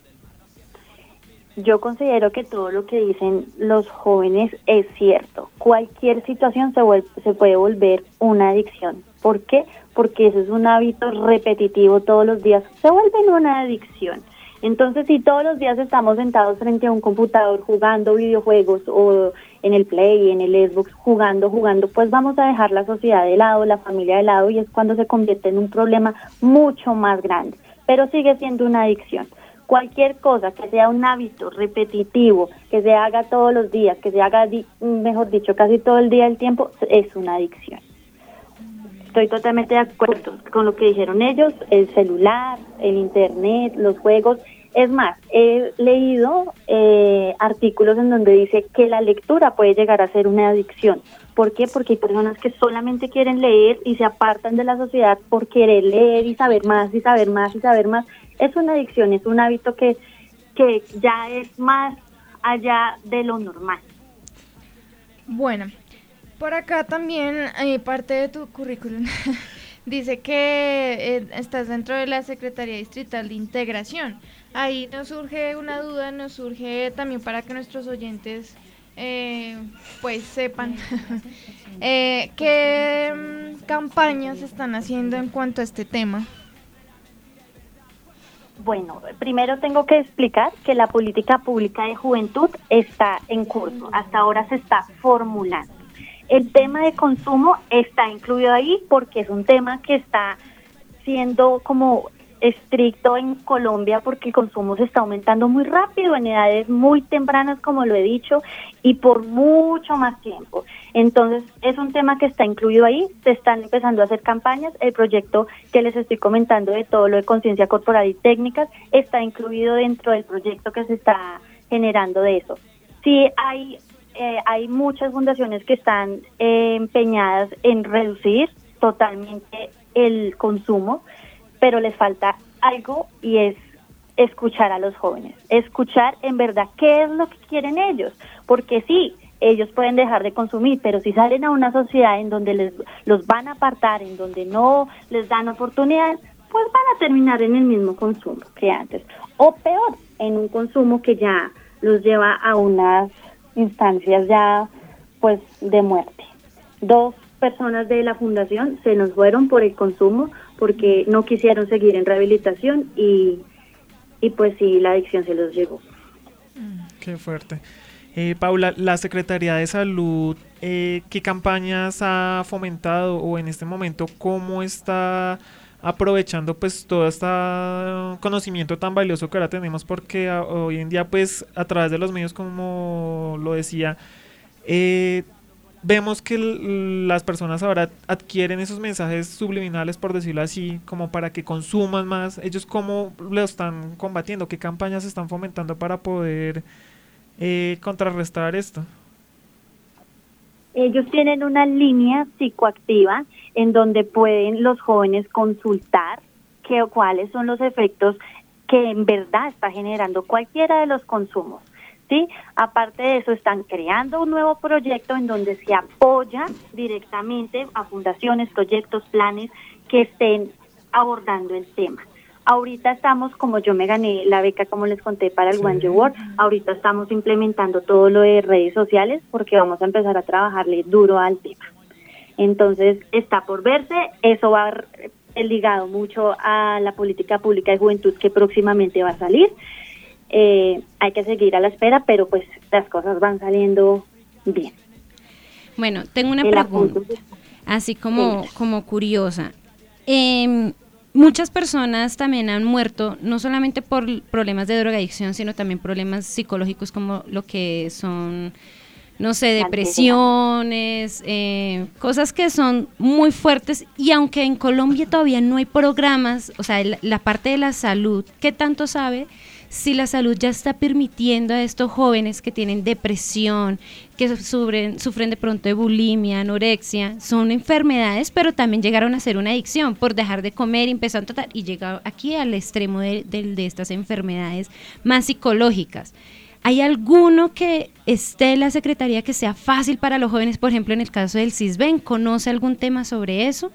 Yo considero que todo lo que dicen los jóvenes es cierto. Cualquier situación se, vuelve, se puede volver una adicción. ¿Por qué? Porque eso es un hábito repetitivo todos los días. Se vuelve una adicción. Entonces, si todos los días estamos sentados frente a un computador jugando videojuegos o en el Play, en el Xbox, jugando, jugando, pues vamos a dejar la sociedad de lado, la familia de lado, y es cuando se convierte en un problema mucho más grande. Pero sigue siendo una adicción. Cualquier cosa que sea un hábito repetitivo, que se haga todos los días, que se haga, mejor dicho, casi todo el día del tiempo, es una adicción. Estoy totalmente de acuerdo con lo que dijeron ellos, el celular, el internet, los juegos. Es más, he leído eh, artículos en donde dice que la lectura puede llegar a ser una adicción. ¿Por qué? Porque hay personas que solamente quieren leer y se apartan de la sociedad por querer leer y saber más y saber más y saber más. Es una adicción, es un hábito que, que ya es más allá de lo normal. Bueno, por acá también eh, parte de tu currículum dice que eh, estás dentro de la Secretaría Distrital de Integración. Ahí nos surge una duda, nos surge también para que nuestros oyentes eh, pues sepan eh, qué um, campañas están haciendo en cuanto a este tema. Bueno, primero tengo que explicar que la política pública de juventud está en curso, hasta ahora se está formulando. el tema de consumo está incluido ahí porque es un tema que está siendo como estricto en Colombia porque el consumo se está aumentando muy rápido en edades muy tempranas, como lo he dicho, y por mucho más tiempo. Entonces es un tema que está incluido ahí, se están empezando a hacer campañas, el proyecto que les estoy comentando de todo lo de conciencia corporal y técnicas está incluido dentro del proyecto que se está generando de eso. Sí hay, eh, hay muchas fundaciones que están eh, empeñadas en reducir totalmente el consumo, pero les falta algo y es escuchar a los jóvenes, escuchar en verdad qué es lo que quieren ellos, porque sí, ellos pueden dejar de consumir, pero si salen a una sociedad en donde les los van a apartar, en donde no les dan oportunidad, pues van a terminar en el mismo consumo que antes, o peor, en un consumo que ya los lleva a unas instancias ya pues de muerte. Dos personas de la fundación se nos fueron por el consumo porque no quisieron seguir en rehabilitación y, y pues sí, la adicción se los llevó. Qué fuerte. Eh, Paula, la Secretaría de Salud, eh, ¿qué campañas ha fomentado o en este momento cómo está aprovechando pues todo este conocimiento tan valioso que ahora tenemos? Porque a, hoy en día pues a través de los medios, como lo decía, eh, vemos que l- las personas ahora adquieren esos mensajes subliminales, por decirlo así, como para que consuman más. ¿Ellos cómo lo están combatiendo? ¿Qué campañas están fomentando para poder eh, contrarrestar esto? Ellos tienen una línea psicoactiva en donde pueden los jóvenes consultar qué, cuáles son los efectos que en verdad está generando cualquiera de los consumos. ¿Sí? Aparte de eso, están creando un nuevo proyecto en donde se apoya directamente a fundaciones, proyectos, planes que estén abordando el tema. Ahorita estamos, como yo me gané la beca, como les conté, para el sí. One Year World, ahorita estamos implementando todo lo de redes sociales porque vamos a empezar a trabajarle duro al tema. Entonces, está por verse, eso va ligado mucho a la política pública de juventud que próximamente va a salir. Eh, hay que seguir a la espera, pero pues las cosas van saliendo bien. Bueno, tengo una El pregunta, apunte. así como, Sí. como curiosa. Eh, muchas personas también han muerto, no solamente por problemas de drogadicción, sino también problemas psicológicos como lo que son, no sé, depresiones, eh, cosas que son muy fuertes. Y aunque en Colombia todavía no hay programas, o sea, la, la parte de la salud, ¿qué tanto sabe si la salud ya está permitiendo a estos jóvenes que tienen depresión, que sufren, sufren de pronto de bulimia, anorexia, son enfermedades, pero también llegaron a ser una adicción por dejar de comer y empezaron a tratar, y llegaron aquí al extremo de, de, de estas enfermedades más psicológicas? ¿Hay alguno que esté en la Secretaría que sea fácil para los jóvenes? Por ejemplo, en el caso del CISBEN, ¿conoce algún tema sobre eso?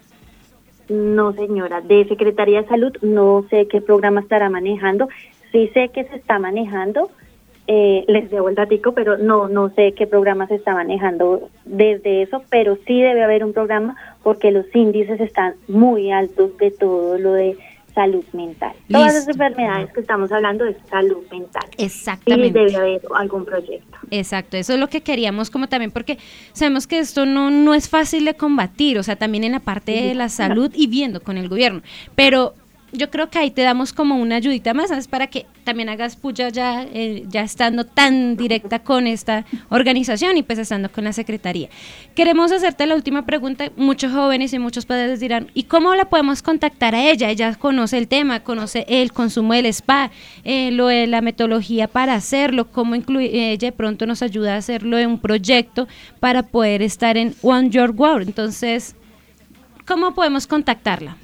No, señora, de Secretaría de Salud no sé qué programa estará manejando. Sí sé que se está manejando, eh, les debo el datico, pero no no sé qué programa se está manejando desde eso, pero sí debe haber un programa porque los índices están muy altos de todo lo de salud mental. Listo. Todas las enfermedades que estamos hablando de salud mental. Exactamente. Y debe haber algún proyecto. Exacto, eso es lo que queríamos como también, porque sabemos que esto no, no es fácil de combatir, o sea, también en la parte de la salud y viendo con el gobierno, pero yo creo que ahí te damos como una ayudita más, ¿sabes? Para que también hagas puya ya, eh, ya estando tan directa con esta organización y pues estando con la Secretaría. Queremos hacerte la última pregunta. Muchos jóvenes y muchos padres dirán, ¿y cómo la podemos contactar a ella? Ella conoce el tema, conoce el consumo del spa, eh, lo de la metodología para hacerlo, cómo incluir, ella de pronto nos ayuda a hacerlo en un proyecto para poder estar en One Year World. Entonces, ¿cómo podemos contactarla?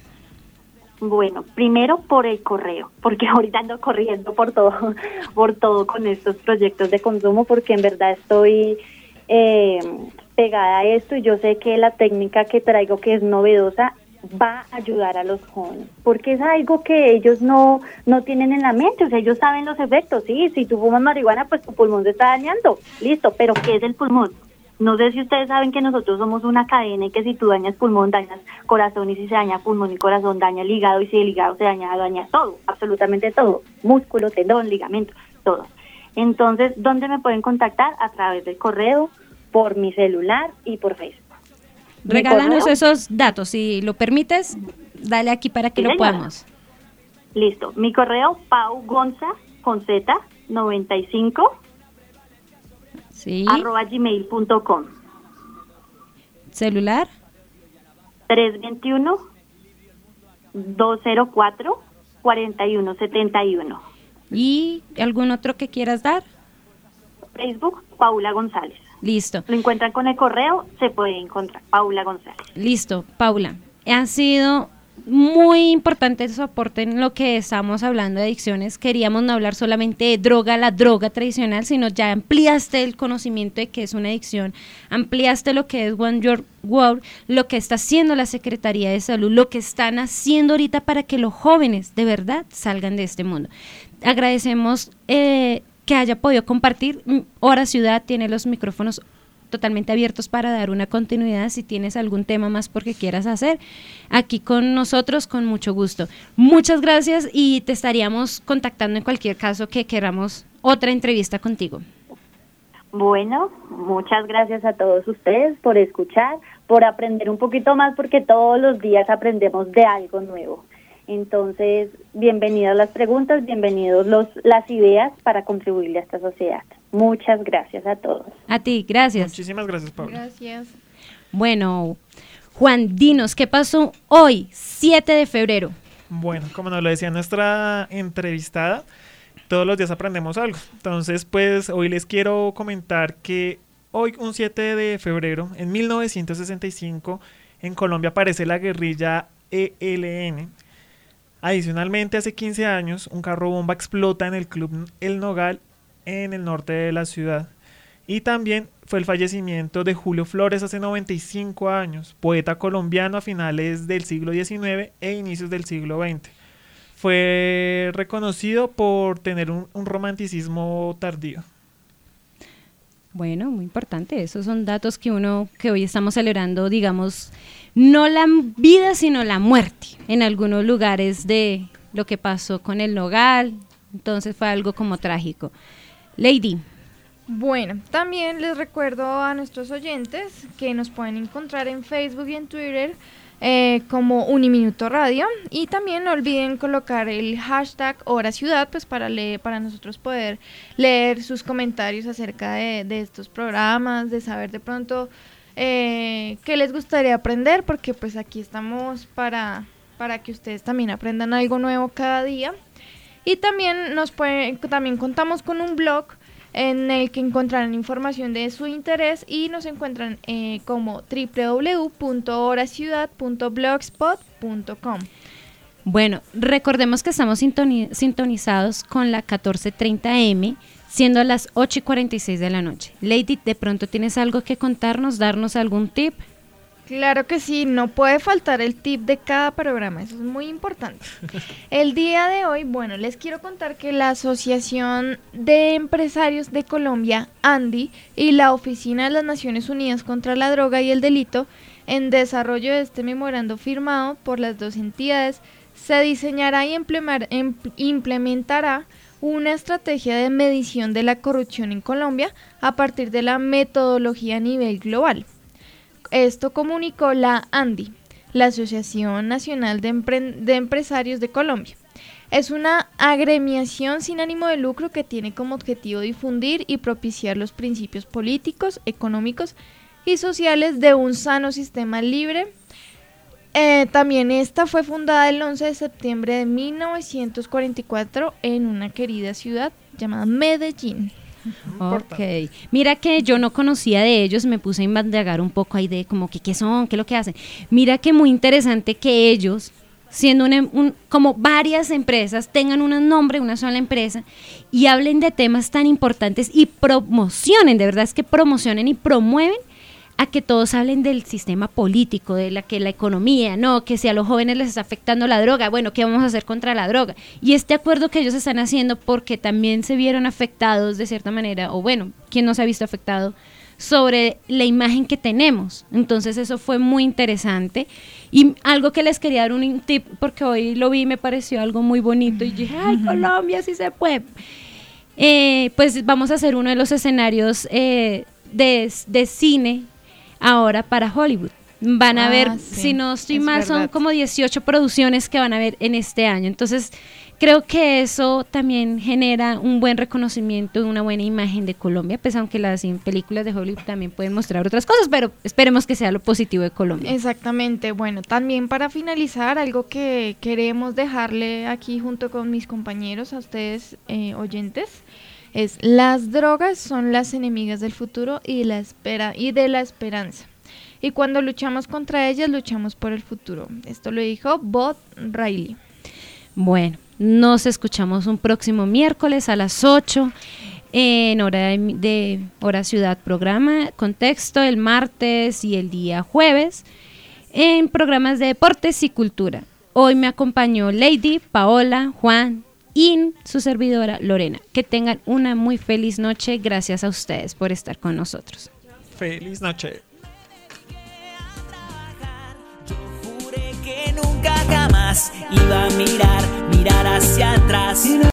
Bueno, primero por el correo, porque ahorita ando corriendo por todo, por todo con estos proyectos de consumo, porque en verdad estoy eh, pegada a esto y yo sé que la técnica que traigo, que es novedosa, va a ayudar a los jóvenes, porque es algo que ellos no no tienen en la mente. O sea, ellos saben los efectos, sí, si tú fumas marihuana, pues tu pulmón se está dañando, listo, pero ¿qué es el pulmón? No sé si ustedes saben que nosotros somos una cadena y que si tú dañas pulmón, dañas corazón, y si se daña pulmón y corazón, daña el hígado, y si el hígado se daña, daña todo, absolutamente todo, músculo, tendón, ligamento, todo. Entonces, ¿dónde me pueden contactar? A través del correo, por mi celular y por Facebook. Regálanos correo? esos datos, si lo permites, dale aquí para que Sí, lo señora. podamos. Listo. Mi correo, paugonza, con Z, noventa y cinco, Sí. arroba gmail punto com. Celular. tres dos uno, dos cero cuatro, cuatro uno siete uno. ¿Y algún otro que quieras dar? Facebook, Paula González. Listo. Lo encuentran con el correo, se puede encontrar, Paula González. Listo, Paula. Ha sido muy importante su aporte en lo que estamos hablando de adicciones. Queríamos no hablar solamente de droga, la droga tradicional, sino ya ampliaste el conocimiento de qué es una adicción, ampliaste lo que es One Your World, lo que está haciendo la Secretaría de Salud, lo que están haciendo ahorita para que los jóvenes de verdad salgan de este mundo. Agradecemos eh, que haya podido compartir. Hora Ciudad tiene los micrófonos totalmente abiertos para dar una continuidad. Si tienes algún tema más porque quieras hacer, aquí con nosotros, con mucho gusto. Muchas gracias y te estaríamos contactando en cualquier caso que queramos otra entrevista contigo. Bueno, muchas gracias a todos ustedes por escuchar, por aprender un poquito más, porque todos los días aprendemos de algo nuevo. Entonces, bienvenidas las preguntas, bienvenidos los, las ideas para contribuirle a esta sociedad. Muchas gracias a todos. A ti, gracias. Muchísimas gracias, Paula. Gracias. Bueno, Juan, dinos, ¿qué pasó hoy, siete de febrero? Bueno, como nos lo decía nuestra entrevistada, todos los días aprendemos algo. Entonces, pues hoy les quiero comentar que hoy, un siete de febrero, en mil novecientos sesenta y cinco, en Colombia aparece la guerrilla E L N. Adicionalmente, hace quince años, un carro bomba explota en el Club El Nogal, en el norte de la ciudad. Y también fue el fallecimiento de Julio Flores hace noventa y cinco años, poeta colombiano a finales del siglo diecinueve e inicios del siglo veinte. Fue reconocido por tener un, un romanticismo tardío. Bueno, muy importante. Esos son datos que uno, que hoy estamos celebrando, digamos, no la vida, sino la muerte en algunos lugares de lo que pasó con el Nogal. Entonces fue algo como trágico. Lady. Bueno, también les recuerdo a nuestros oyentes que nos pueden encontrar en Facebook y en Twitter eh, como Uniminuto Radio, y también no olviden colocar el hashtag Hora Ciudad, pues para leer, para nosotros poder leer sus comentarios acerca de, de estos programas, de saber de pronto eh, qué les gustaría aprender, porque pues aquí estamos para, para que ustedes también aprendan algo nuevo cada día. Y también nos pueden, también contamos con un blog en el que encontrarán información de su interés y nos encuentran eh, como doble u doble u doble u punto hora ciudad punto blogspot punto com. Bueno, recordemos que estamos sintoni- sintonizados con la catorce treinta eme, siendo las ocho y cuarenta y seis de la noche. Lady, ¿de pronto tienes algo que contarnos, darnos algún tip? Claro que sí, no puede faltar el tip de cada programa, eso es muy importante. El día de hoy, bueno, les quiero contar que la Asociación de Empresarios de Colombia, ANDI, y la Oficina de las Naciones Unidas contra la Droga y el Delito, en desarrollo de este memorando firmado por las dos entidades, se diseñará y implemar, em, implementará una estrategia de medición de la corrupción en Colombia a partir de la metodología a nivel global. Esto comunicó la ANDI, la Asociación Nacional de, Empre- de Empresarios de Colombia. Es una agremiación sin ánimo de lucro que tiene como objetivo difundir y propiciar los principios políticos, económicos y sociales de un sano sistema libre. Eh, también esta fue fundada el once de septiembre de mil novecientos cuarenta y cuatro en una querida ciudad llamada Medellín. Ok, mira que yo no conocía de ellos, me puse a indagar un poco ahí de como que qué son, qué es lo que hacen. Mira que muy interesante que ellos, siendo una, un, como varias empresas, tengan un nombre, una sola empresa, y hablen de temas tan importantes y promocionen, de verdad es que promocionen y promueven a que todos hablen del sistema político, de la que la economía, no, que si a los jóvenes les está afectando la droga, bueno, ¿qué vamos a hacer contra la droga? Y este acuerdo que ellos están haciendo porque también se vieron afectados de cierta manera, o bueno, ¿quién no se ha visto afectado? Sobre la imagen que tenemos. Entonces eso fue muy interesante. Y algo que les quería dar un tip, porque hoy lo vi y me pareció algo muy bonito, y dije, ay, Colombia, sí se puede. Eh, pues vamos a hacer uno de los escenarios eh, de, de cine ahora para Hollywood. Van a Ah, ver, sí, si no estoy es mal, son verdad. como dieciocho producciones que van a ver en este año. Entonces, creo que eso también genera un buen reconocimiento y una buena imagen de Colombia, pues aunque las in- películas de Hollywood también pueden mostrar otras cosas, pero esperemos que sea lo positivo de Colombia. Exactamente. Bueno, también para finalizar, algo que queremos dejarle aquí junto con mis compañeros a ustedes eh, oyentes es: las drogas son las enemigas del futuro y la espera y de la esperanza. Y cuando luchamos contra ellas, luchamos por el futuro. Esto lo dijo Bob Riley. Bueno, nos escuchamos un próximo miércoles a las ocho en hora de, de Hora Ciudad programa Contexto, el martes y el día jueves en programas de deportes y cultura. Hoy me acompañó Lady, Paola, Juan y su servidora Lorena. Que tengan una muy feliz noche. Gracias a ustedes por estar con nosotros. Feliz noche. Que nunca jamás iba a mirar, mirar hacia atrás.